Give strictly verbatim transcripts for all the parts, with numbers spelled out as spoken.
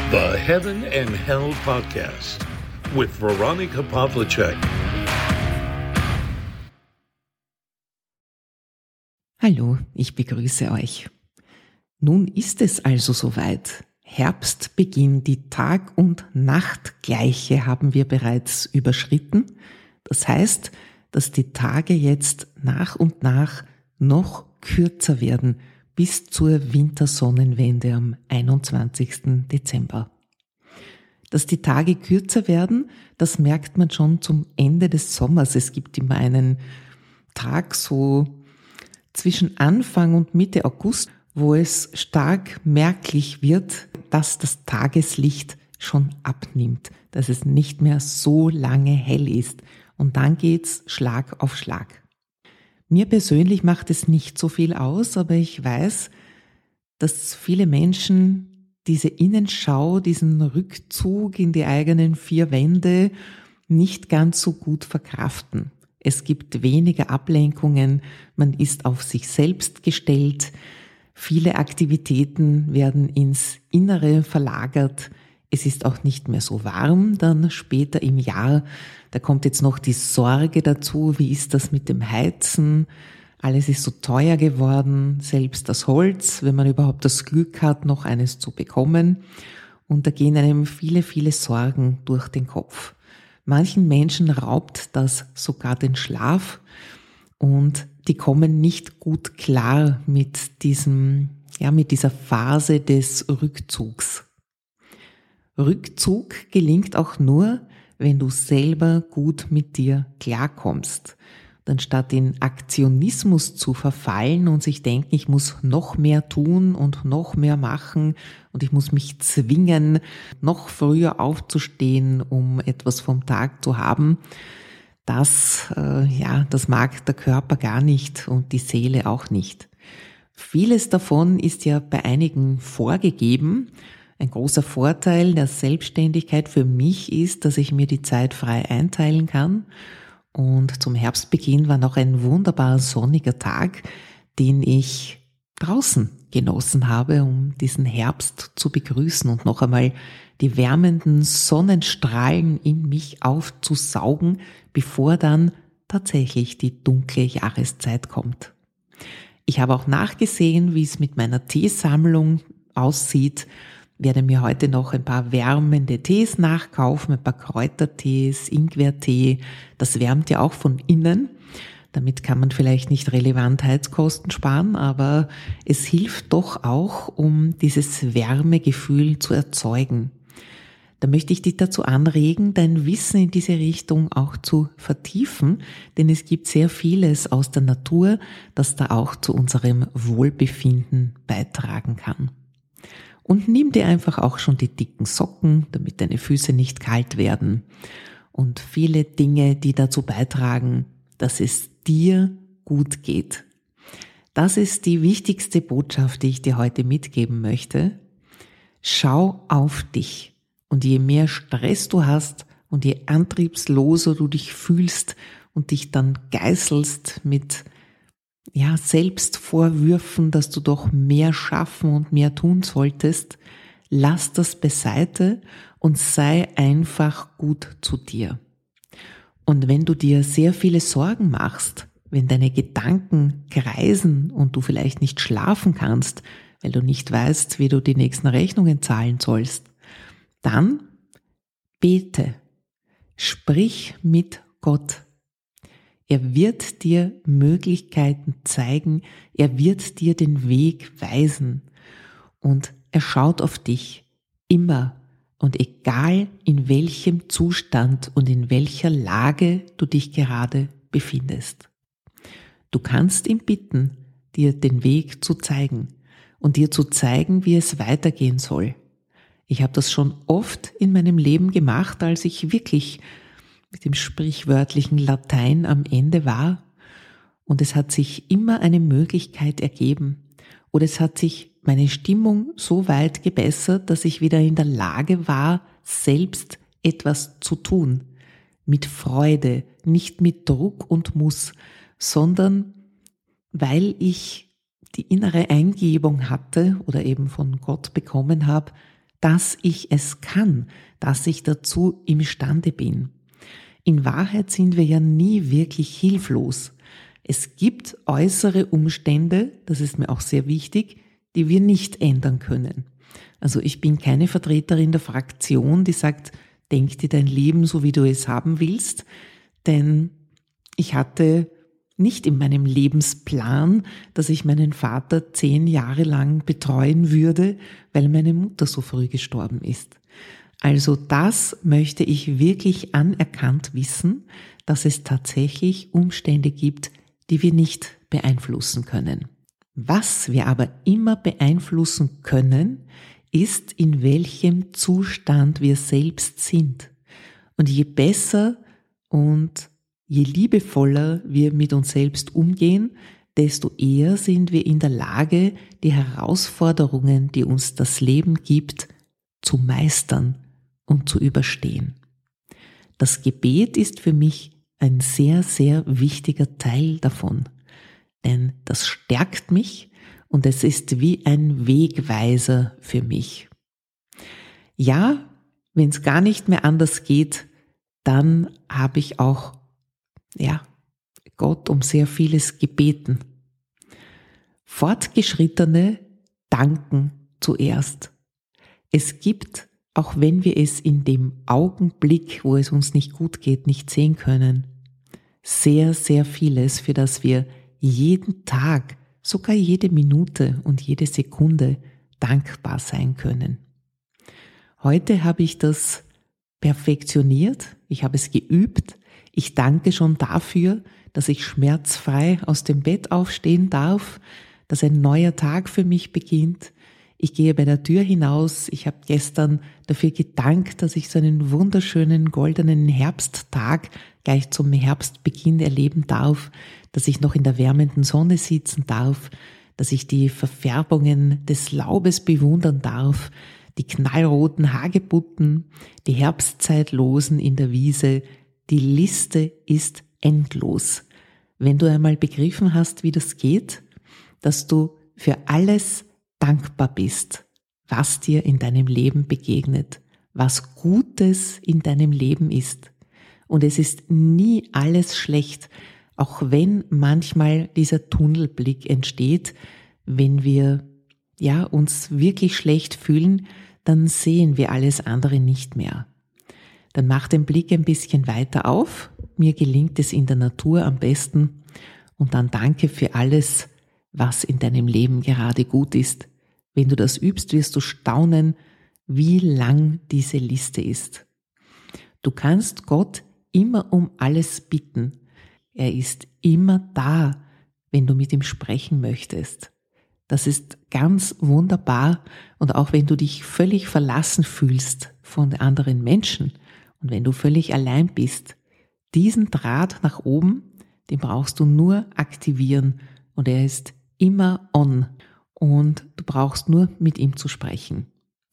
The Heaven and Hell Podcast with Veronica Pavlicek. Hallo, ich begrüße euch. Nun ist es also soweit. Herbstbeginn, die Tag- und Nachtgleiche haben wir bereits überschritten. Das heißt, dass die Tage jetzt nach und nach noch kürzer werden bis zur Wintersonnenwende am einundzwanzigsten Dezember. Dass die Tage kürzer werden, das merkt man schon zum Ende des Sommers. Es gibt immer einen Tag so zwischen Anfang und Mitte August, wo es stark merklich wird, dass das Tageslicht schon abnimmt, dass es nicht mehr so lange hell ist. Und dann geht's Schlag auf Schlag. Mir persönlich macht es nicht so viel aus, aber ich weiß, dass viele Menschen diese Innenschau, diesen Rückzug in die eigenen vier Wände nicht ganz so gut verkraften. Es gibt weniger Ablenkungen, man ist auf sich selbst gestellt, viele Aktivitäten werden ins Innere verlagert. Es ist auch nicht mehr so warm dann später im Jahr. Da kommt jetzt noch die Sorge dazu, wie ist das mit dem Heizen? Alles ist so teuer geworden, selbst das Holz, wenn man überhaupt das Glück hat, noch eines zu bekommen. Und da gehen einem viele, viele Sorgen durch den Kopf. Manchen Menschen raubt das sogar den Schlaf und die kommen nicht gut klar mit diesem, ja, mit dieser Phase des Rückzugs. Rückzug gelingt auch nur, wenn du selber gut mit dir klarkommst. Dann statt in Aktionismus zu verfallen und sich denken, ich muss noch mehr tun und noch mehr machen und ich muss mich zwingen, noch früher aufzustehen, um etwas vom Tag zu haben, das, äh, ja, das mag der Körper gar nicht und die Seele auch nicht. Vieles davon ist ja bei einigen vorgegeben. Ein großer Vorteil der Selbstständigkeit für mich ist, dass ich mir die Zeit frei einteilen kann. Und zum Herbstbeginn war noch ein wunderbar sonniger Tag, den ich draußen genossen habe, um diesen Herbst zu begrüßen und noch einmal die wärmenden Sonnenstrahlen in mich aufzusaugen, bevor dann tatsächlich die dunkle Jahreszeit kommt. Ich habe auch nachgesehen, wie es mit meiner Teesammlung aussieht. Werde mir heute noch ein paar wärmende Tees nachkaufen, ein paar Kräutertees, Ingwertee. Das wärmt ja auch von innen. Damit kann man vielleicht nicht relevant Heizkosten sparen, aber es hilft doch auch, um dieses Wärmegefühl zu erzeugen. Da möchte ich dich dazu anregen, dein Wissen in diese Richtung auch zu vertiefen, denn es gibt sehr vieles aus der Natur, das da auch zu unserem Wohlbefinden beitragen kann. Und nimm dir einfach auch schon die dicken Socken, damit deine Füße nicht kalt werden. Und viele Dinge, die dazu beitragen, dass es dir gut geht. Das ist die wichtigste Botschaft, die ich dir heute mitgeben möchte. Schau auf dich. Und je mehr Stress du hast und je antriebsloser du dich fühlst und dich dann geißelst mit ja, Selbstvorwürfen, dass du doch mehr schaffen und mehr tun solltest, lass das beiseite und sei einfach gut zu dir. Und wenn du dir sehr viele Sorgen machst, wenn deine Gedanken kreisen und du vielleicht nicht schlafen kannst, weil du nicht weißt, wie du die nächsten Rechnungen zahlen sollst, dann bete, sprich mit Gott. Er wird dir Möglichkeiten zeigen, er wird dir den Weg weisen und er schaut auf dich immer und egal in welchem Zustand und in welcher Lage du dich gerade befindest. Du kannst ihn bitten, dir den Weg zu zeigen und dir zu zeigen, wie es weitergehen soll. Ich habe das schon oft in meinem Leben gemacht, als ich wirklich mit dem sprichwörtlichen Latein am Ende war und es hat sich immer eine Möglichkeit ergeben oder es hat sich meine Stimmung so weit gebessert, dass ich wieder in der Lage war, selbst etwas zu tun. Mit Freude, nicht mit Druck und Muss, sondern weil ich die innere Eingebung hatte oder eben von Gott bekommen habe, dass ich es kann, dass ich dazu imstande bin. In Wahrheit sind wir ja nie wirklich hilflos. Es gibt äußere Umstände, das ist mir auch sehr wichtig, die wir nicht ändern können. Also ich bin keine Vertreterin der Fraktion, die sagt, denk dir dein Leben so, wie du es haben willst, denn ich hatte nicht in meinem Lebensplan, dass ich meinen Vater zehn Jahre lang betreuen würde, weil meine Mutter so früh gestorben ist. Also das möchte ich wirklich anerkannt wissen, dass es tatsächlich Umstände gibt, die wir nicht beeinflussen können. Was wir aber immer beeinflussen können, ist, in welchem Zustand wir selbst sind. Und je besser und je liebevoller wir mit uns selbst umgehen, desto eher sind wir in der Lage, die Herausforderungen, die uns das Leben gibt, zu meistern und zu überstehen. Das Gebet ist für mich ein sehr, sehr wichtiger Teil davon, denn das stärkt mich und es ist wie ein Wegweiser für mich. Ja, wenn es gar nicht mehr anders geht, dann habe ich auch, ja, Gott um sehr vieles gebeten. Fortgeschrittene danken zuerst. Es gibt, auch wenn wir es in dem Augenblick, wo es uns nicht gut geht, nicht sehen können, sehr, sehr vieles, für das wir jeden Tag, sogar jede Minute und jede Sekunde dankbar sein können. Heute habe ich das perfektioniert, ich habe es geübt. Ich danke schon dafür, dass ich schmerzfrei aus dem Bett aufstehen darf, dass ein neuer Tag für mich beginnt. Ich gehe bei der Tür hinaus. Ich habe gestern dafür gedankt, dass ich so einen wunderschönen goldenen Herbsttag gleich zum Herbstbeginn erleben darf, dass ich noch in der wärmenden Sonne sitzen darf, dass ich die Verfärbungen des Laubes bewundern darf, die knallroten Hagebutten, die Herbstzeitlosen in der Wiese. Die Liste ist endlos. Wenn du einmal begriffen hast, wie das geht, dass du für alles dankbar bist, was dir in deinem Leben begegnet, was Gutes in deinem Leben ist. Und es ist nie alles schlecht, auch wenn manchmal dieser Tunnelblick entsteht, wenn wir ja uns wirklich schlecht fühlen, dann sehen wir alles andere nicht mehr. Dann mach den Blick ein bisschen weiter auf. Mir gelingt es in der Natur am besten. Und dann danke für alles, was in deinem Leben gerade gut ist. Wenn du das übst, wirst du staunen, wie lang diese Liste ist. Du kannst Gott immer um alles bitten. Er ist immer da, wenn du mit ihm sprechen möchtest. Das ist ganz wunderbar. Und auch wenn du dich völlig verlassen fühlst von anderen Menschen und wenn du völlig allein bist, diesen Draht nach oben, den brauchst du nur aktivieren und er ist immer on und du brauchst nur mit ihm zu sprechen.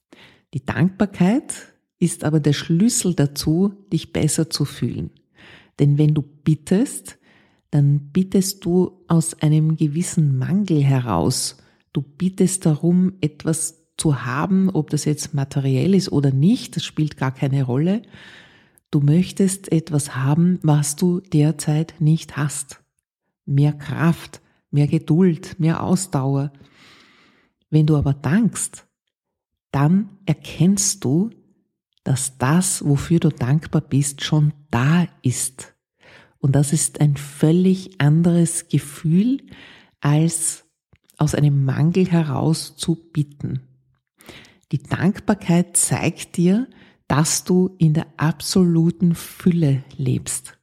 Die Dankbarkeit ist aber der Schlüssel dazu, dich besser zu fühlen. Denn wenn du bittest, dann bittest du aus einem gewissen Mangel heraus. Du bittest darum, etwas zu haben, ob das jetzt materiell ist oder nicht, das spielt gar keine Rolle. Du möchtest etwas haben, was du derzeit nicht hast. Mehr Kraft, mehr Geduld, mehr Ausdauer. Wenn du aber dankst, dann erkennst du, dass das, wofür du dankbar bist, schon da ist. Und das ist ein völlig anderes Gefühl, als aus einem Mangel heraus zu bitten. Die Dankbarkeit zeigt dir, dass du in der absoluten Fülle lebst.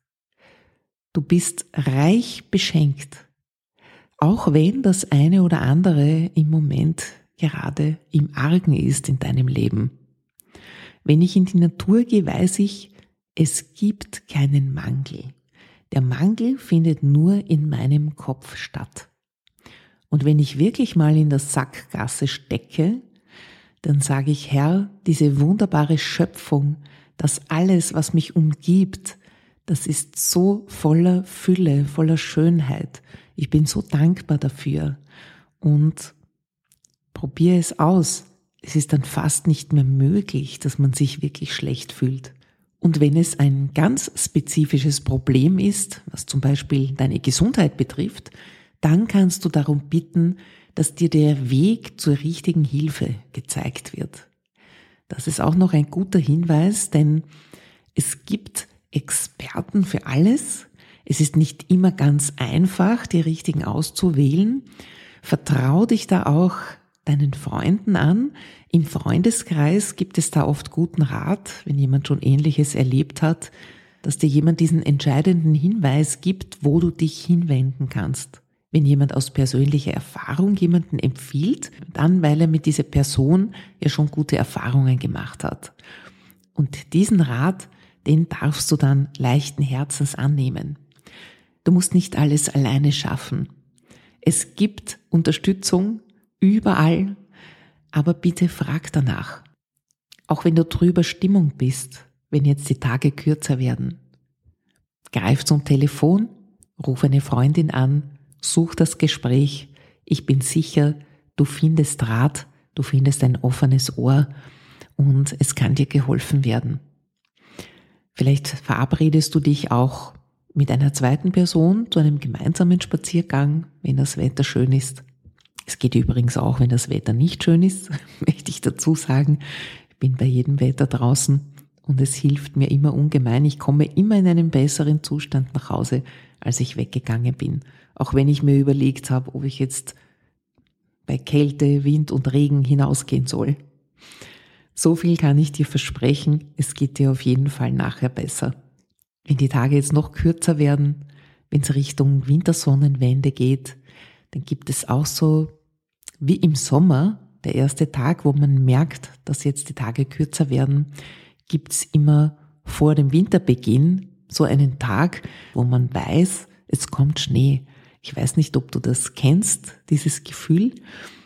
Du bist reich beschenkt, auch wenn das eine oder andere im Moment gerade im Argen ist in deinem Leben. Wenn ich in die Natur gehe, weiß ich, es gibt keinen Mangel. Der Mangel findet nur in meinem Kopf statt. Und wenn ich wirklich mal in der Sackgasse stecke, dann sage ich, Herr, diese wunderbare Schöpfung, das alles, was mich umgibt, das ist so voller Fülle, voller Schönheit. Ich bin so dankbar dafür und probiere es aus. es ist dann fast nicht mehr möglich, dass man sich wirklich schlecht fühlt. Und wenn es ein ganz spezifisches Problem ist, was zum Beispiel deine Gesundheit betrifft, dann kannst du darum bitten, dass dir der Weg zur richtigen Hilfe gezeigt wird. Das ist auch noch ein guter Hinweis, denn es gibt Experten für alles. Es ist nicht immer ganz einfach, die richtigen auszuwählen. Vertrau dich da auch deinen Freunden an. Im Freundeskreis gibt es da oft guten Rat, wenn jemand schon Ähnliches erlebt hat, dass dir jemand diesen entscheidenden Hinweis gibt, wo du dich hinwenden kannst. Wenn jemand aus persönlicher Erfahrung jemanden empfiehlt, dann weil er mit dieser Person ja schon gute Erfahrungen gemacht hat. Und diesen Rat, den darfst du dann leichten Herzens annehmen. Du musst nicht alles alleine schaffen. Es gibt Unterstützung überall, aber bitte frag danach. Auch wenn du trüber Stimmung bist, wenn jetzt die Tage kürzer werden. Greif zum Telefon, ruf eine Freundin an, such das Gespräch. Ich bin sicher, du findest Rat, du findest ein offenes Ohr und es kann dir geholfen werden. Vielleicht verabredest du dich auch mit einer zweiten Person zu einem gemeinsamen Spaziergang, wenn das Wetter schön ist. Es geht übrigens auch, wenn das Wetter nicht schön ist, möchte ich dazu sagen. Ich bin bei jedem Wetter draußen und es hilft mir immer ungemein. Ich komme immer in einem besseren Zustand nach Hause, als ich weggegangen bin. Auch wenn ich mir überlegt habe, ob ich jetzt bei Kälte, Wind und Regen hinausgehen soll. So viel kann ich dir versprechen, es geht dir auf jeden Fall nachher besser. Wenn die Tage jetzt noch kürzer werden, wenn es Richtung Wintersonnenwende geht, dann gibt es auch so wie im Sommer, der erste Tag, wo man merkt, dass jetzt die Tage kürzer werden, gibt es immer vor dem Winterbeginn so einen Tag, wo man weiß, es kommt Schnee. Ich weiß nicht, ob du das kennst, dieses Gefühl.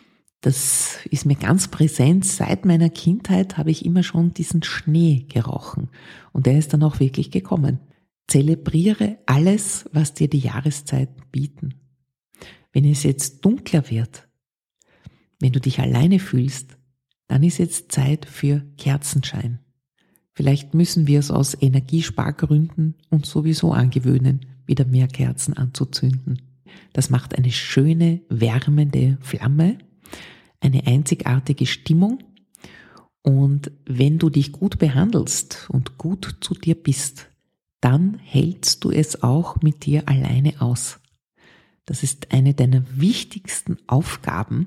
Das ist mir ganz präsent. Seit meiner Kindheit habe ich immer schon diesen Schnee gerochen. Und der ist dann auch wirklich gekommen. Zelebriere alles, was dir die Jahreszeiten bieten. Wenn es jetzt dunkler wird, wenn du dich alleine fühlst, dann ist jetzt Zeit für Kerzenschein. Vielleicht müssen wir es aus Energiespargründen uns sowieso angewöhnen, wieder mehr Kerzen anzuzünden. Das macht eine schöne, wärmende Flamme, eine einzigartige Stimmung. Und wenn du dich gut behandelst und gut zu dir bist, dann hältst du es auch mit dir alleine aus. Das ist eine deiner wichtigsten Aufgaben,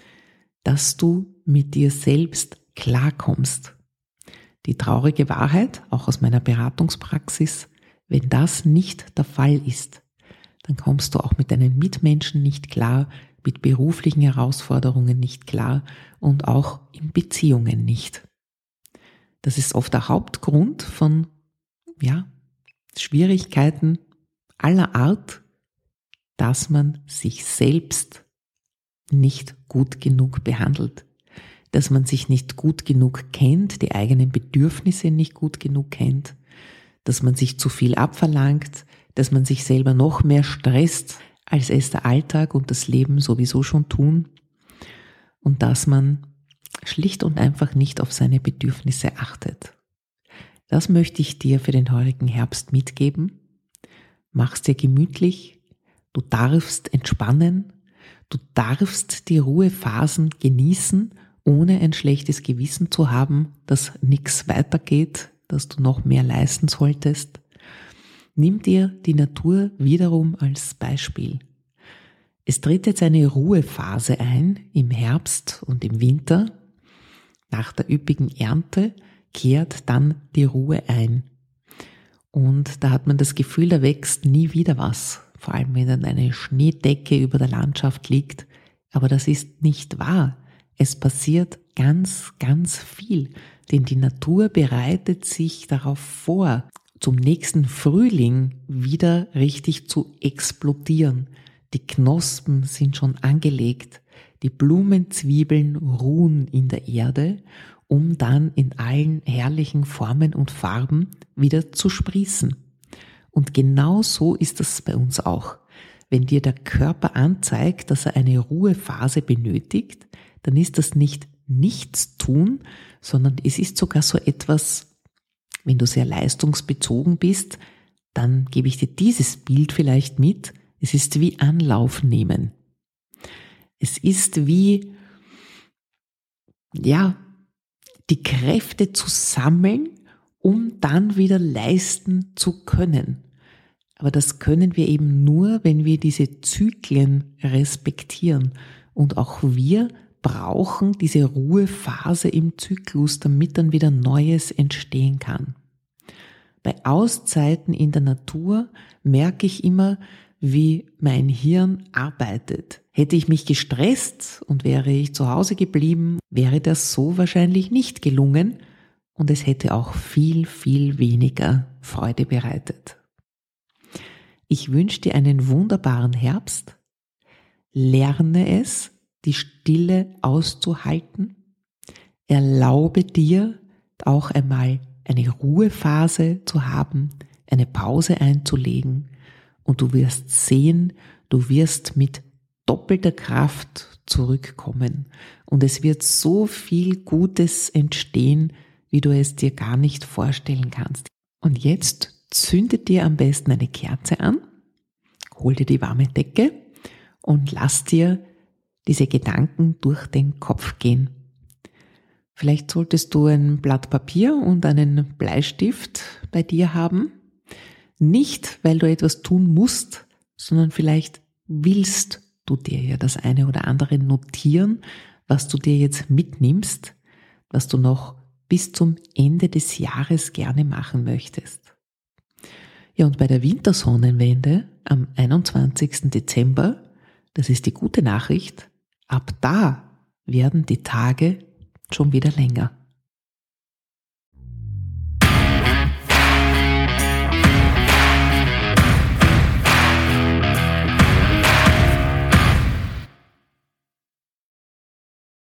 dass du mit dir selbst klarkommst. Die traurige Wahrheit, auch aus meiner Beratungspraxis, wenn das nicht der Fall ist, dann kommst du auch mit deinen Mitmenschen nicht klar, mit beruflichen Herausforderungen nicht klar und auch in Beziehungen nicht. Das ist oft der Hauptgrund von, ja, Schwierigkeiten aller Art, dass man sich selbst nicht gut genug behandelt, dass man sich nicht gut genug kennt, die eigenen Bedürfnisse nicht gut genug kennt, dass man sich zu viel abverlangt, dass man sich selber noch mehr stresst, als es der Alltag und das Leben sowieso schon tun und dass man schlicht und einfach nicht auf seine Bedürfnisse achtet. Das möchte ich dir für den heurigen Herbst mitgeben. Mach's dir gemütlich, du darfst entspannen, du darfst die Ruhephasen genießen, ohne ein schlechtes Gewissen zu haben, dass nichts weitergeht, dass du noch mehr leisten solltest. Nimm dir die Natur wiederum als Beispiel. Es tritt jetzt eine Ruhephase ein im Herbst und im Winter. Nach der üppigen Ernte kehrt dann die Ruhe ein. Und da hat man das Gefühl, da wächst nie wieder was, vor allem wenn dann eine Schneedecke über der Landschaft liegt. Aber das ist nicht wahr. Es passiert ganz, ganz viel, denn die Natur bereitet sich darauf vor, zum nächsten Frühling wieder richtig zu explodieren. Die Knospen sind schon angelegt, die Blumenzwiebeln ruhen in der Erde, um dann in allen herrlichen Formen und Farben wieder zu sprießen. Und genau so ist es bei uns auch. Wenn dir der Körper anzeigt, dass er eine Ruhephase benötigt, dann ist das nicht nichts tun, sondern es ist sogar so etwas, wenn du sehr leistungsbezogen bist, dann gebe ich dir dieses Bild vielleicht mit. Es ist wie Anlauf nehmen. Es ist wie, ja, die Kräfte zu sammeln, um dann wieder leisten zu können. Aber das können wir eben nur, wenn wir diese Zyklen respektieren. Und auch wir brauchen diese Ruhephase im Zyklus, damit dann wieder Neues entstehen kann. Bei Auszeiten in der Natur merke ich immer, wie mein Hirn arbeitet. Hätte ich mich gestresst und wäre ich zu Hause geblieben, wäre das so wahrscheinlich nicht gelungen und es hätte auch viel, viel weniger Freude bereitet. Ich wünsche dir einen wunderbaren Herbst. Lerne es, die Stille auszuhalten. Erlaube dir auch einmal eine Ruhephase zu haben, eine Pause einzulegen und du wirst sehen, du wirst mit doppelter Kraft zurückkommen und es wird so viel Gutes entstehen, wie du es dir gar nicht vorstellen kannst. Und jetzt zünde dir am besten eine Kerze an, hol dir die warme Decke und lass dir diese Gedanken durch den Kopf gehen. Vielleicht solltest du ein Blatt Papier und einen Bleistift bei dir haben. Nicht, weil du etwas tun musst, sondern vielleicht willst du dir ja das eine oder andere notieren, was du dir jetzt mitnimmst, was du noch bis zum Ende des Jahres gerne machen möchtest. Ja, und bei der Wintersonnenwende am einundzwanzigsten Dezember, das ist die gute Nachricht, ab da werden die Tage schon wieder länger.